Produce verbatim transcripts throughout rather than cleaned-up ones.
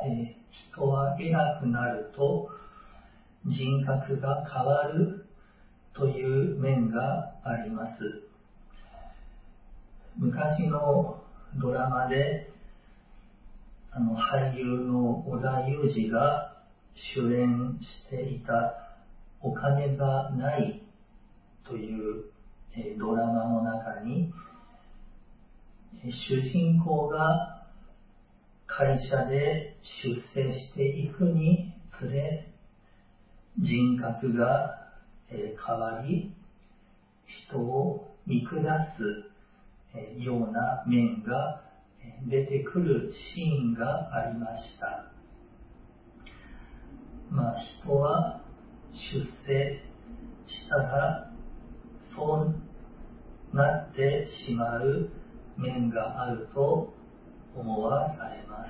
えー、人は偉くなると人格が変わるという面があります。昔のドラマであの俳優の織田裕二が主演していたお金がないという、えー、ドラマの中に、えー、主人公が会社で出世していくにつれ人格が、えー、変わり人を見下す、えー、ような面が出てくるシーンがありました。まあ、人は出世したらそうなってしまう面があると思わされます。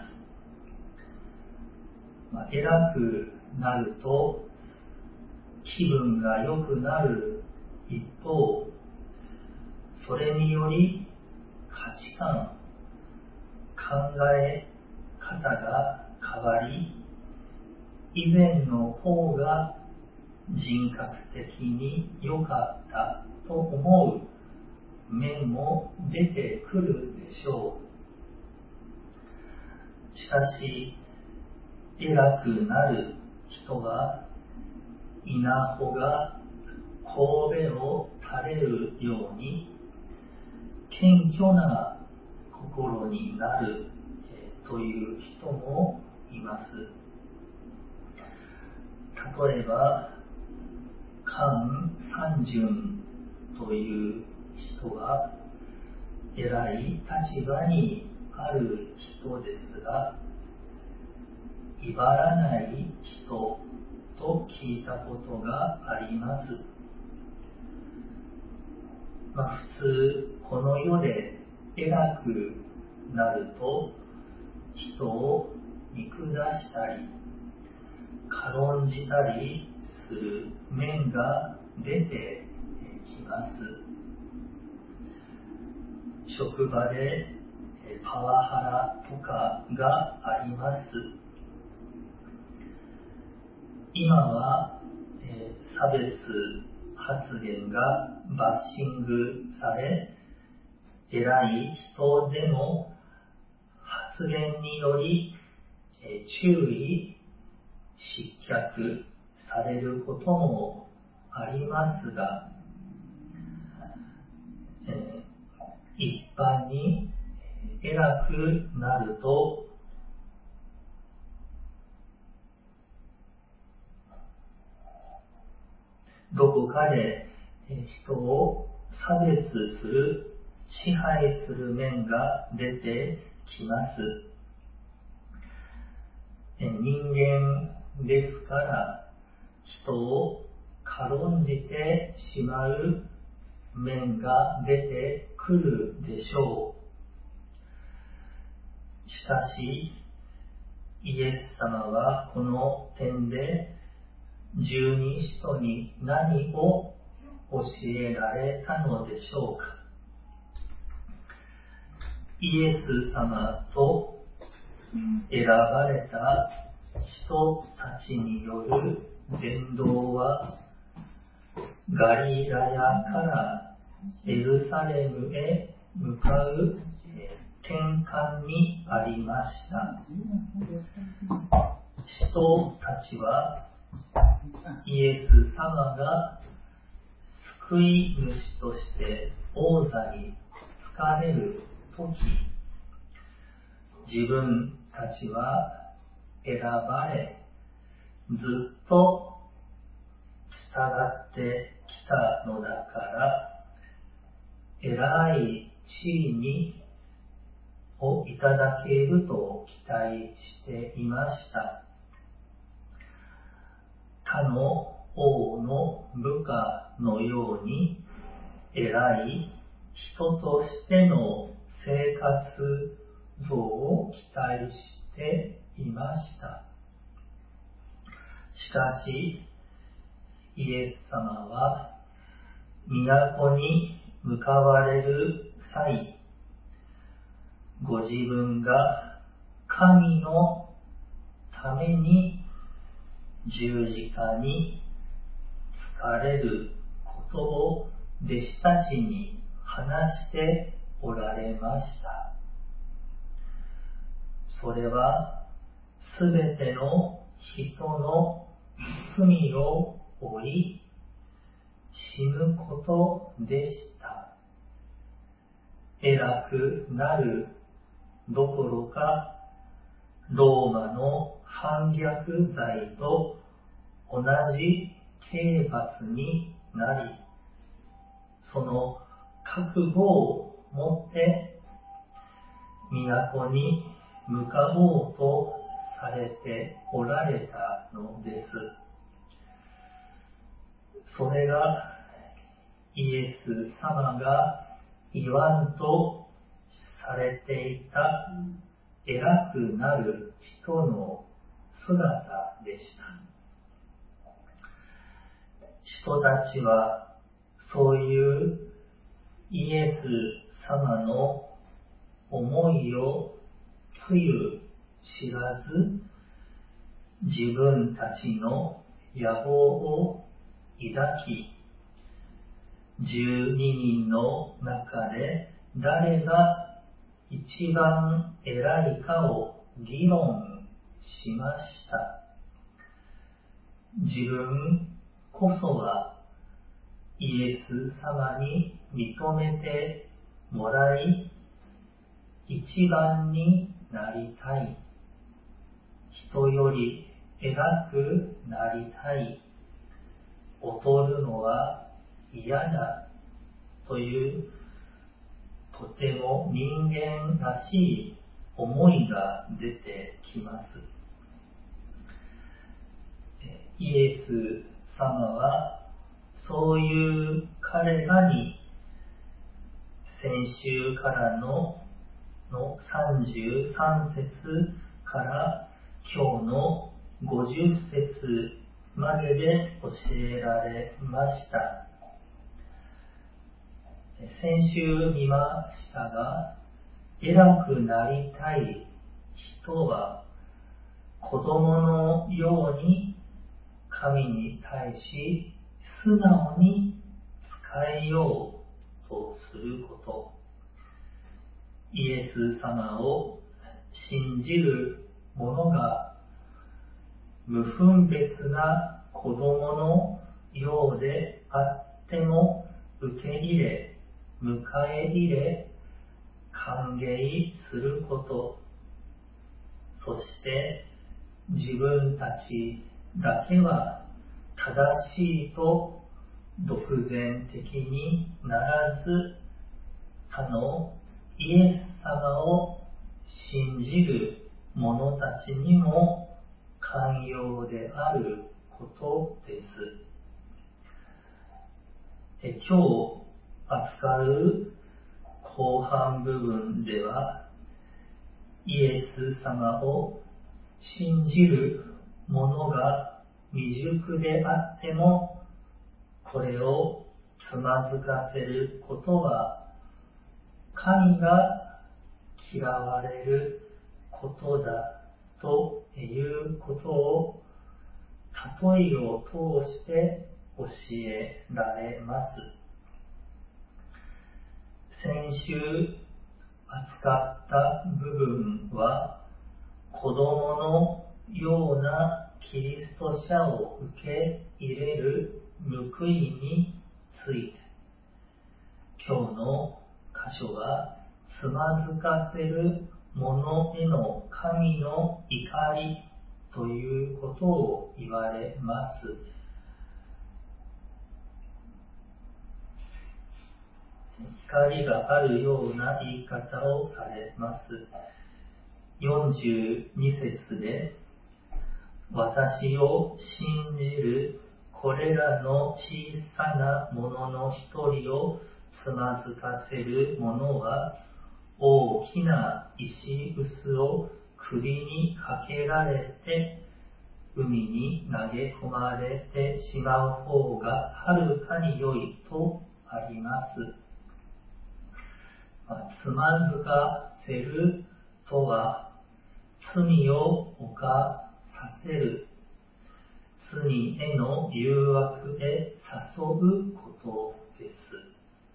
まあ、偉くなると気分が良くなる一方、それにより価値観、考え方が変わり、以前の方が人格的に良かったと思う面も出てくるでしょう。しかし、偉くなる人は稲穂が神戸を垂れるように謙虚な心になる、えー、という人もいます。例えば菅三淳という人は偉い立場にある人ですが、威張らない人と聞いたことがあります。まあ、普通この世で偉くなると人を見下したり軽んじたりする面が出てきます。職場でパワハラとかがあります。今は、えー、差別発言がバッシングされ、偉い人でも発言により、えー、注意、失脚されることもありますが、えー、一般に偉くなるとどこかで人を差別する、支配する面が出てきます。人間ですから人を軽んじてしまう面が出てくるでしょう。しかしイエス様はこの点で十二使徒に何を教えられたのでしょうか。イエス様と選ばれた人たちによる伝道はガリラヤからエルサレムへ向かう転換にありました。使徒たちはイエス様が救い主として王座につかれるとき、自分たちは選ばれ、ずっと従ってきたのだから、偉い地位にをいただけると期待していました。他の王の部下のように偉い人としての生活像を期待していました。しかしイエス様は都に向かわれる際、ご自分が神のために十字架につかれることを弟子たちに話しておられました。それはすべての人の罪を負い死ぬことでした。偉くなるどころかローマの反逆罪と同じ刑罰になり、その覚悟を持って都に向かおうとされておられたのです。それがイエス様が言わんとされていた偉くなる人の姿でした。人たちはそういうイエス様の思いをつゆ知らず、自分たちの野望を抱き、十二人の中で誰が一番偉いかを議論しました。自分こそはイエス様に認めてもらい、一番になりたい。人より偉くなりたい。劣るのは嫌だ。というとても人間らしい思いが出てきます。イエス様はそういう彼らに先週からののさんじゅうさん節から今日のごじゅう節までで教えられました。先週見ましたが、偉くなりたい人は子供のように神に対し素直に仕えようとすること。イエス様を信じる者が無分別な子供のようであっても受け入れ、迎え入れ、歓迎すること、そして自分たちだけは正しいと独善的にならず、他のイエス様を信じる者たちにも寛容であることです。え今日扱う後半部分では、イエス様を信じる者が未熟であっても、これをつまずかせることは神が嫌われることだということを例えを通して教えられます。先週扱った部分は子供のようなキリスト者を受け入れる報いについて、今日の箇所はつまずかせる者への神の怒りということを言われます。怒りがあるような言い方をされます。よんじゅうに節で、私を信じるこれらの小さなものの一人をつまずかせる者は、大きな石臼を首にかけられて、海に投げ込まれてしまう方がはるかに良いとあります。つまずかせるとは、罪を犯させる、罪への誘惑へ誘うことです。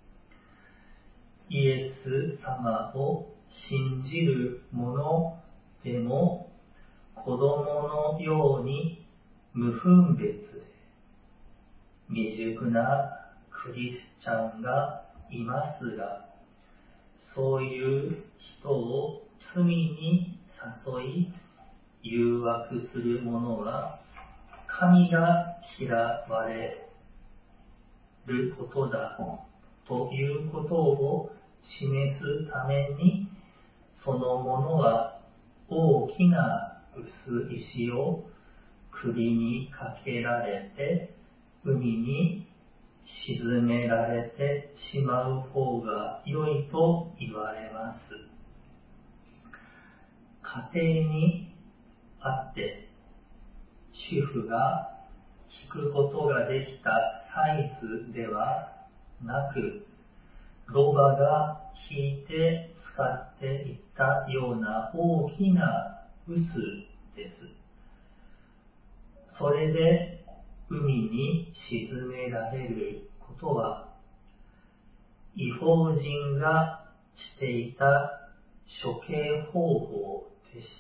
イエス様を信じる者でも子供のように無分別で未熟なクリスチャンがいますが、そういう人を罪に誘い誘惑する者は神が嫌われることだということを示すために、その者は大きな薄石を首にかけられて海に沈められてしまう方が良いと言われます。家庭にあって主婦が引くことができたサイズではなく、ロバが引いて使っていったような大きな臼です。それで海に沈められることは、異邦人がしていた処刑方法でした。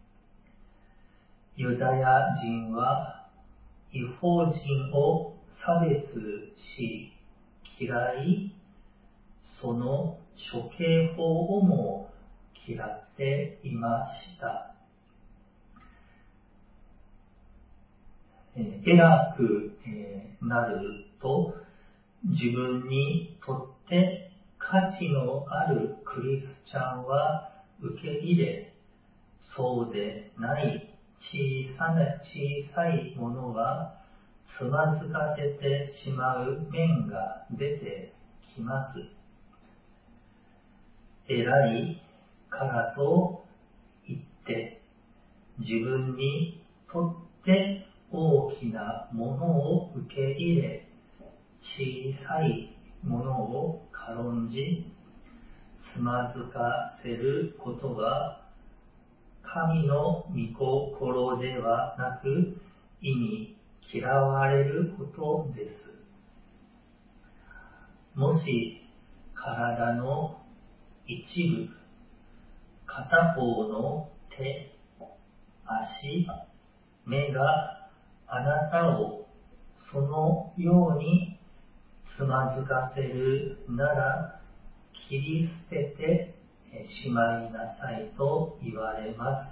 ユダヤ人は異邦人を差別し嫌い、その処刑法をも嫌っていました。え偉く、えー、なると自分にとって価値のあるクリスチャンは受け入れ、そうでない小さな小さいものはつまずかせてしまう面が出てきます。偉いからと言って自分にとって大きなものを受け入れ、小さいものを軽んじつまずかせることは神の御心ではなく、意に嫌われることです。もし体の一部、片方の手、足、目があなたをそのようにつまずかせるなら、切り捨ててしまいなさいと言われます。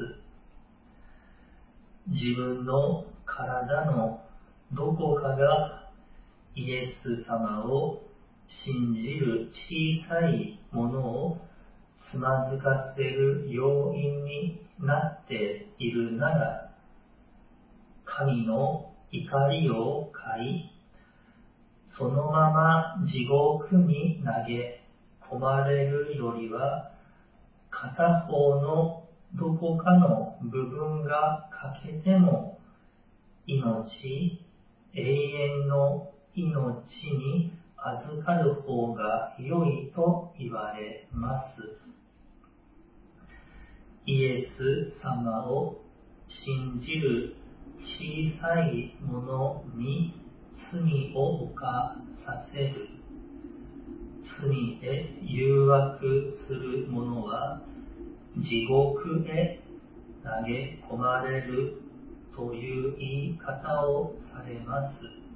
自分の体のどこかがイエス様を信じる小さいものをつまずかせる要因になっているなら、神の怒りを買い、そのまま地獄に投げ込まれるよりは、片方のどこかの部分が欠けても命、永遠の命に預かる方が良いと言われます。イエス様を信じる小さいものに罪を犯させる、罪へ誘惑する者は地獄へ投げ込まれるという言い方をされます。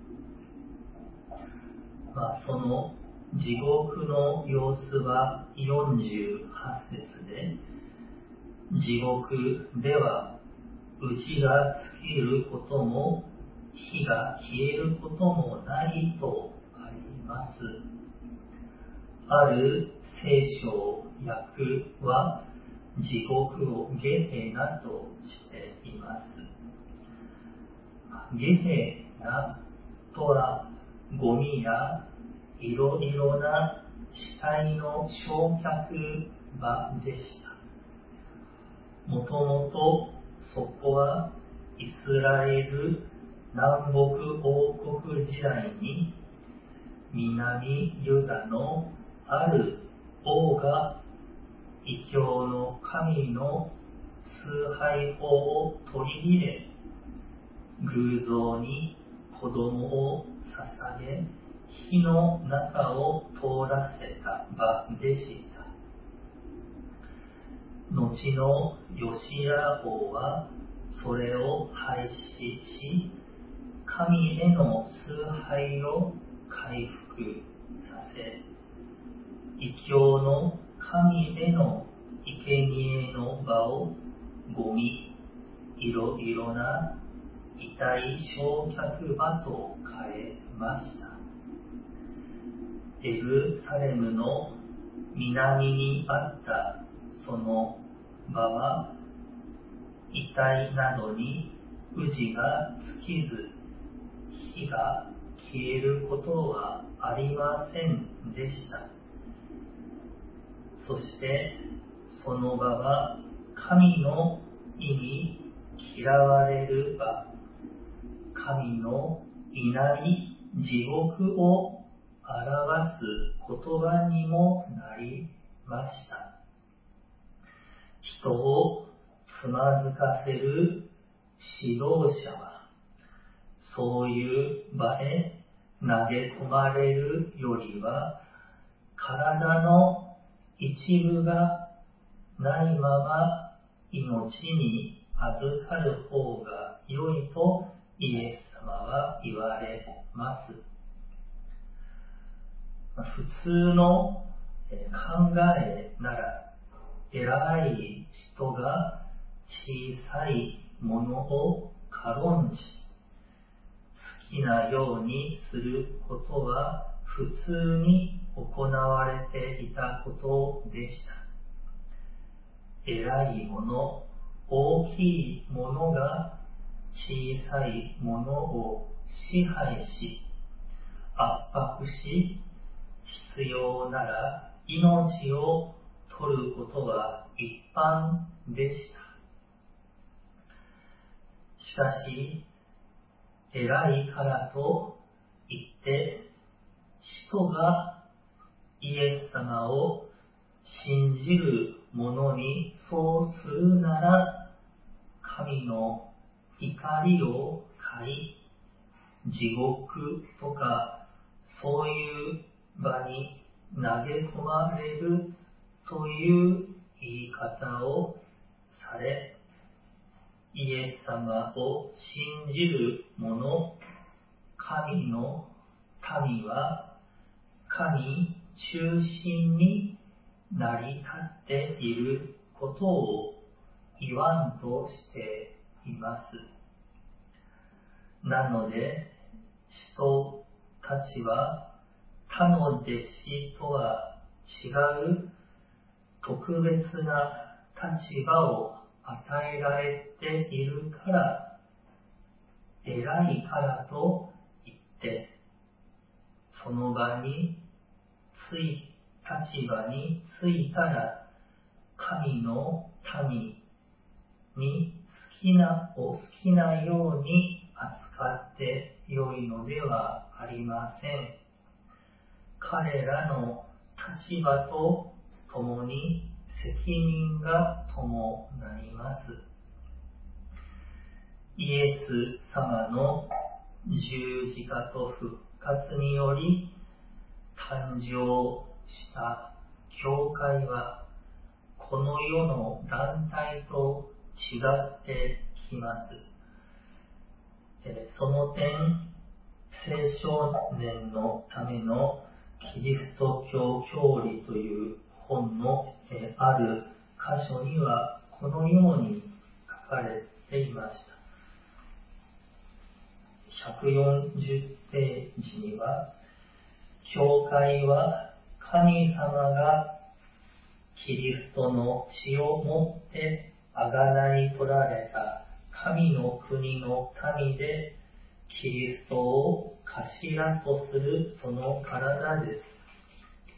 まあ、その地獄の様子はよんじゅうはち節で、地獄では打が尽きることも火が消えることもないとあります。ある聖書訳は地獄をゲヘナとしています。ゲヘナとはゴミやいろいろな死体の焼却場でした。もともとそこはイスラエル南北王国時代に南ユダのある王が異教の神の崇拝法を取り入れ、偶像に子供を捧げ、火の中を通らせた場でした。後のヨシア王はそれを廃止し、神への崇拝を回復させ、異教の神への生贄の場をゴミ、いろいろな遺体焼却場と変えました。エルサレムの南にあったその場は、遺体などに氏が尽きず、火が消えることはありませんでした。そしてその場は神の意に嫌われる場、神のいない地獄を表す言葉にもなりました。人をつまずかせる指導者は、そういう場へ投げ込まれるよりは、体の一部がないまま命に預かる方が良いとイエス様は言われます。普通の考えなら、偉い人が小さいものを軽んじ、好きなようにすることは普通に行われていたことでした。偉いもの、大きいものが小さいものを支配し、圧迫し、必要なら命を取ることは一般でした。しかし、偉いからといって、人がイエス様を信じる者にそうするなら、神の怒りを買い、地獄とかそういう場に投げ込まれるという言い方をされ、イエス様を信じる者、神の民は神中心に成り立っていることを言わんとしています。なので、人たちは他の弟子とは違う特別な立場を与えられているから、偉いからといって、その場につい、立場についたら、神の民に好きなを好きなように扱ってよいのではありません。彼らの立場とともに責任が伴います。イエス様の十字架と復活により誕生した教会は、この世の団体と違ってきます。その点、青少年のためのキリスト教教理という本のある箇所にはこのように書かれていました。ひゃくよんじゅうページには、教会は神様がキリストの血をもってあがない取られた神の国の民で、キリストを頭とするその体です。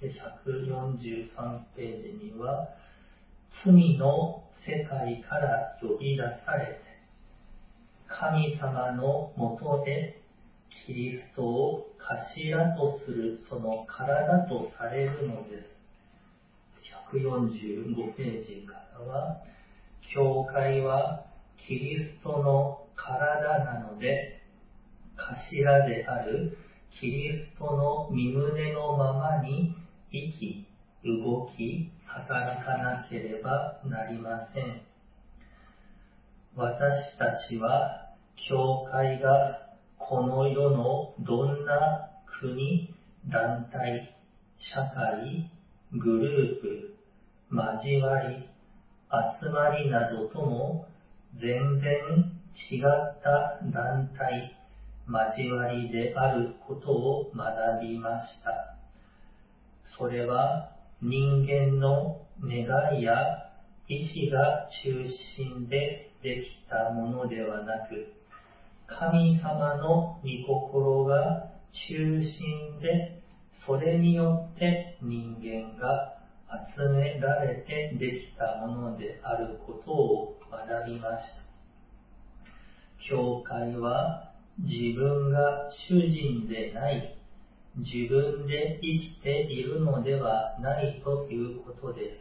ひゃくよんじゅうさんページには、罪の世界から呼び出されて、神様のもとでキリストを頭とするその体とされるのです。ひゃくよんじゅうごページからは、 教会はキリストの体なので、頭であるキリストの身旨のままに生き、動き、働かなければなりません。私たちは、教会がこの世のどんな国、団体、社会、グループ、交わり、集まりなどとも全然違った団体、交わりであることを学びました。それは人間の願いや意志が中心でできたものではなく、神様の御心が中心で、それによって人間が集められてできたものであることを学びました。教会は自分が主人でない、自分で生きているのではないということです。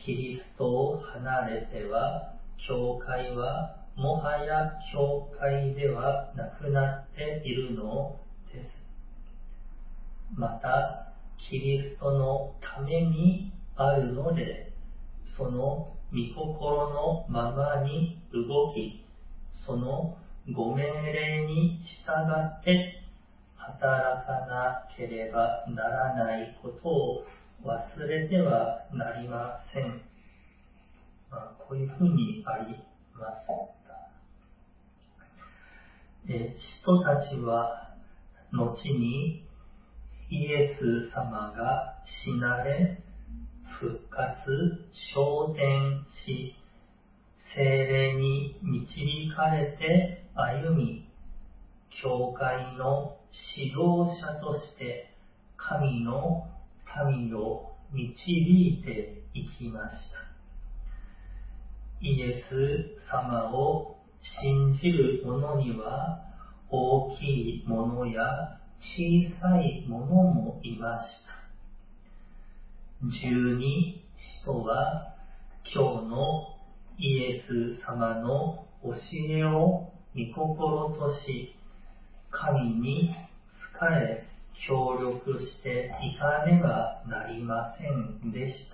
キリストを離れては、教会はもはや教会ではなくなっているのです。また、キリストのためにあるので、その御心のままに動き、そのご命令に従って働かなければならないことを忘れてはなりません。まあ、こういうふうにあります。え使徒たちは後にイエス様が死なれ、復活、昇天し、聖霊に導かれて歩み、教会の指導者として神の民を導いていきました。イエス様を信じる者には大きい者や小さい者もいました。十二使徒は今日のイエス様の教えを御心とし、神に仕え協力していかねばなりませんでした。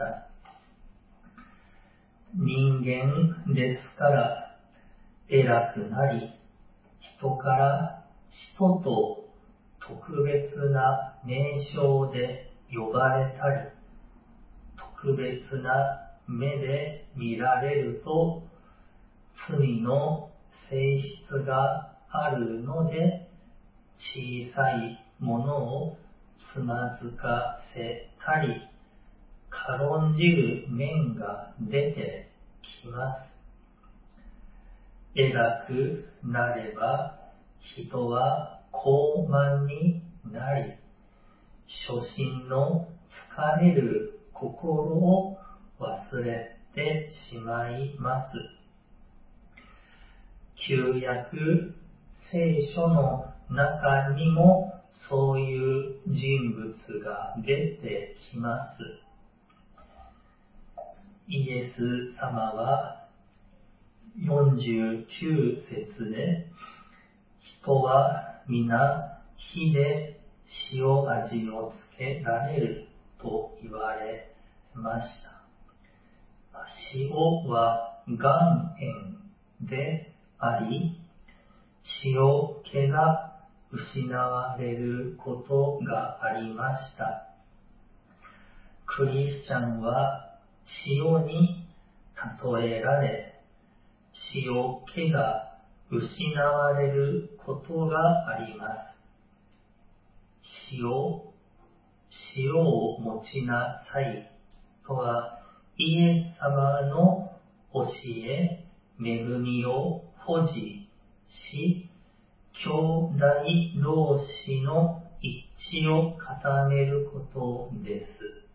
人間ですから偉くなり、人から使徒と特別な名称で呼ばれたり、特別な目で見られると、罪の性質があるので、小さいものをつまずかせたり、軽んじる面が出てきます。偉くなれば人は高慢になり、初心の疲れる心を忘れてしまいます。旧約聖書の中にもそういう人物が出てきます。イエス様はよんじゅうきゅう節で、人は皆火で塩味をつけられると言われました。塩は岩塩であり、塩気が失われることがありました。クリスチャンは塩に例えられ、塩気が失われることがあります。塩、塩を持ちなさいとは、イエス様の教え、恵みを保持し、兄弟同士の一致を固めることです。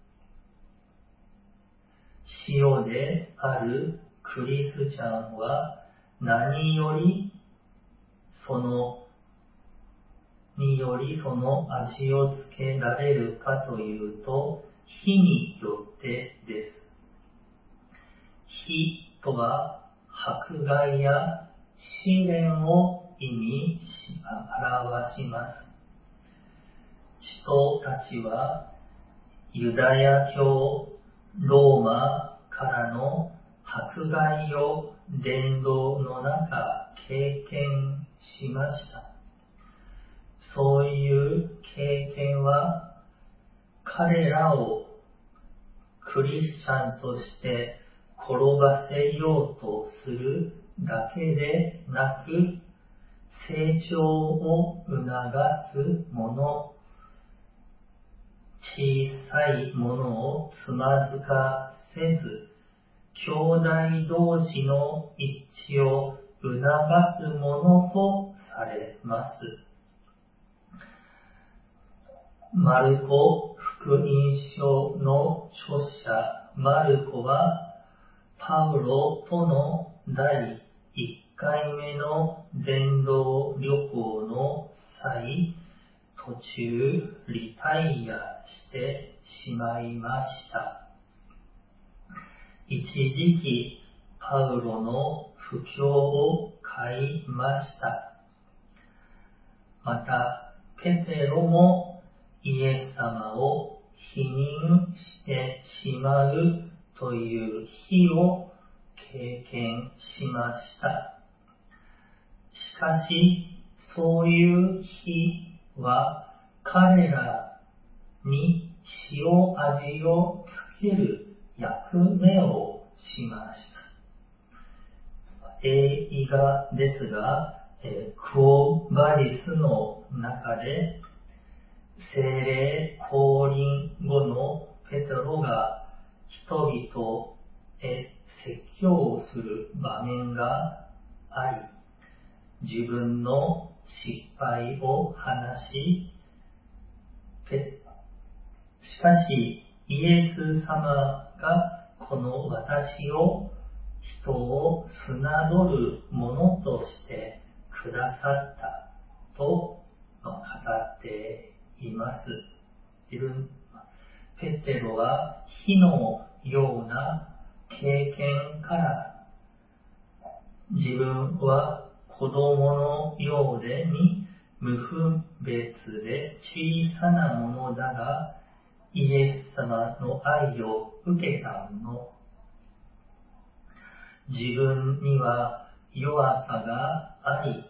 塩であるクリスチャンは何よりそのによりその味をつけられるかというと、火によってです。 非とは迫害や試練を意味し、表します。使徒たちはユダヤ教、ローマからの迫害を伝道の中経験しました。そういう経験は彼らをクリスチャンとして転ばせようとするだけでなく、成長を促すもの、小さいものをつまずかせず、兄弟同士の一致を促すものとされます。マルコ福音書の著者マルコは、パウロとの第一回目の伝道旅行の際、途中リタイアしてしまいました。一時期パウロの布教を買いました。またペテロもイエス様を否認してしまうという日を経験しました。しかしそういう日は彼らに塩味をつける役目をしました。映画ですが、えー、クオバリスの中で聖霊降臨後のペテロが人々へ説教をする場面があり、自分の失敗を話し、しかしイエス様がこの私を人を侮るものとしてくださったと語っています。ペテロは火のような経験から自分は子供のようでに無分別で小さなものだがイエス様の愛を受けたもの、自分には弱さがあり、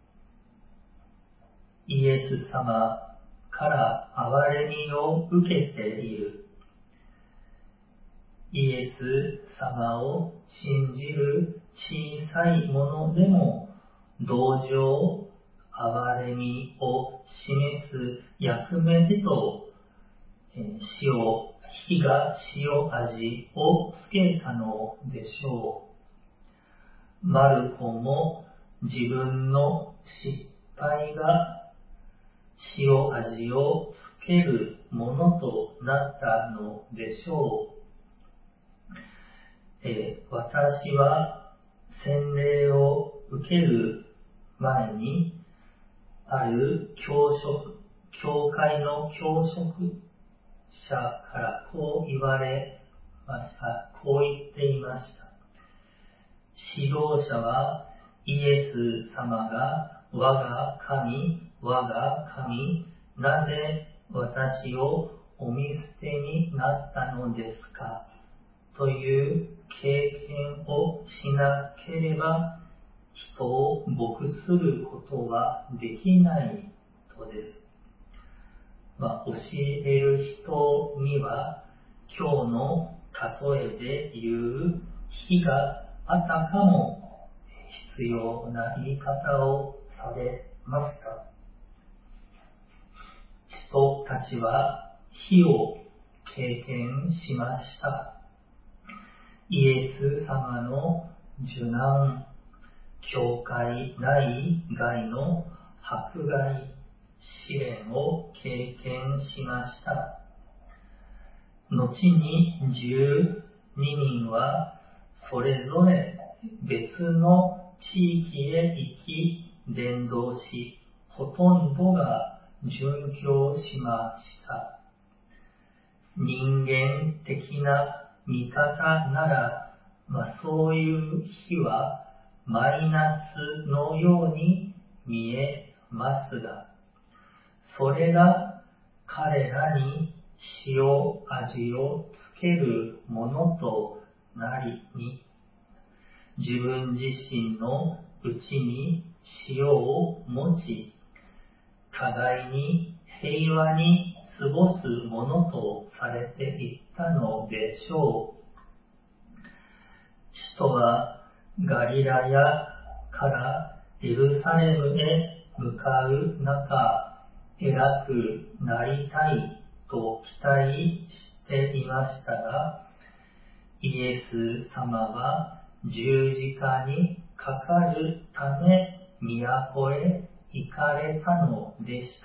イエス様から憐れみを受けている。イエス様を信じる小さいものでも同情、憐れみを示す役目へと塩、火が塩味をつけたのでしょう。マルコも自分の失敗が塩味をつけるものとなったのでしょう。えー、私は洗礼を受ける前にある教職、教会の教職者からこう言われました。こう言っていました。指導者はイエス様が我が神、我が神、なぜ私をお見捨てになったのですかという経験をしなければ人を牧することはできないとです。まあ、教える人には今日の例えで言う日があたかも必要な言い方をされました。使徒たちは火を経験しました。イエス様の受難、教会内外の迫害、試練を経験しました。後にじゅうににんはそれぞれ別の地域へ行き伝道し、ほとんどが殉教しました。人間的な見方ならまあ、そういう日はマイナスのように見えますが、それが彼らに塩味をつけるものとなりに、自分自身のうちに塩を持ち、互いに平和に過ごすものとされていったのでしょう。使徒はガリラヤからエルサレムへ向かう中、偉くなりたいと期待していましたが、イエス様は十字架にかかるため都へ行かれたのでした。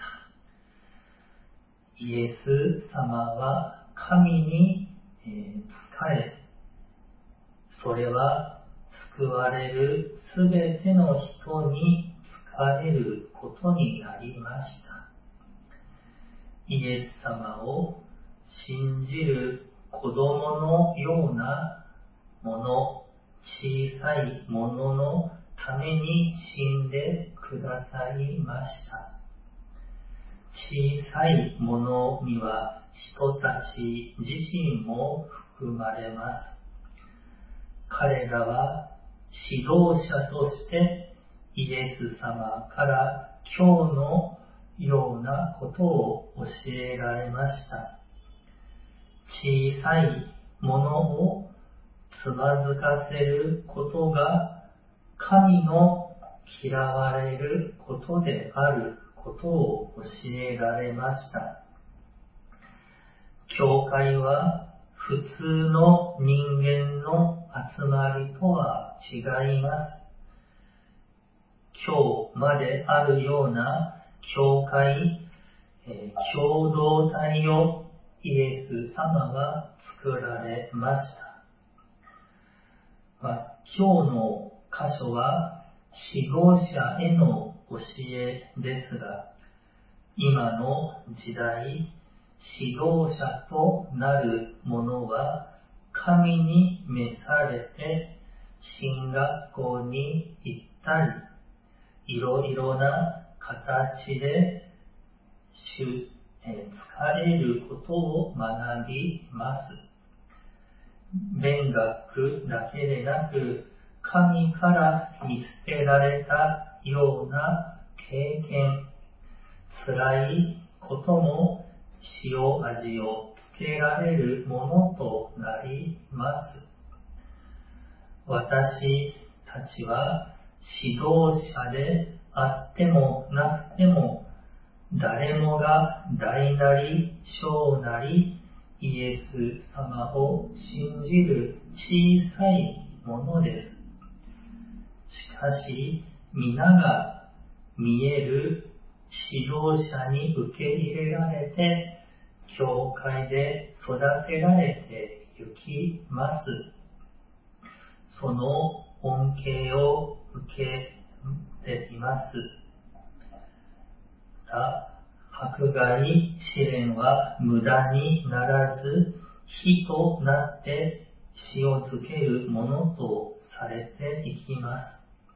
イエス様は神に仕え、それは救われるすべての人に仕えることになりました。イエス様を信じる子供のようなもの、小さいもののために死んでくださいました。小さいものには人たち自身も含まれます。彼らは指導者としてイエス様から今日のようなことを教えられました。小さいものをつまずかせることが神の嫌われることであることを教えられました。教会は普通の人間の集まりとは違います。今日まであるような教会、えー、共同体をイエス様は作られました。まあ、今日の箇所は指導者への教えですが、今の時代、指導者となる者は神に召されて神学校に行ったり、いろいろな形で使えることを学びます。勉学だけでなく、神から見捨てられたような経験、辛いことも塩味をつけられるものとなります。私たちは指導者であってもなくても、誰もが大なり小なりイエス様を信じる小さいものです。しかし、皆が見える指導者に受け入れられて、教会で育てられてゆきます。その恩恵を受けています。迫害試練は無駄にならず、火となって塩漬けるものとされていきます。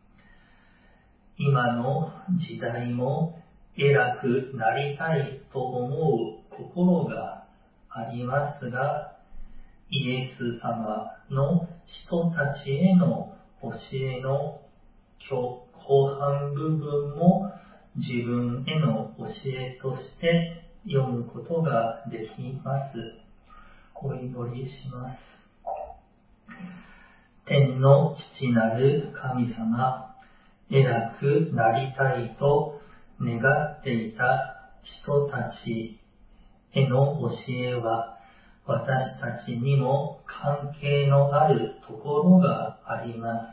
今の時代も偉くなりたいと思う心がありますが、イエス様の人たちへの教えの後半部分も自分への教えとして読むことができます。お祈りします。天の父なる神様、偉くなりたいと願っていた人たちへの教えは、私たちにも関係のあるところがあります。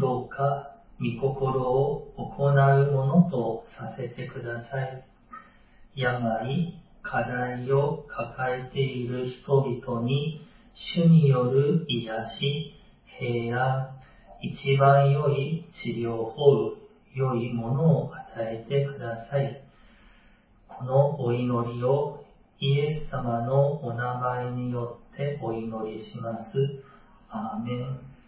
どうか御心を行うものとさせてください。病、課題を抱えている人々に主による癒し、平安、一番良い治療法、良いものを与えてください。このお祈りをイエス様のお名前によってお祈りします。 アーメン。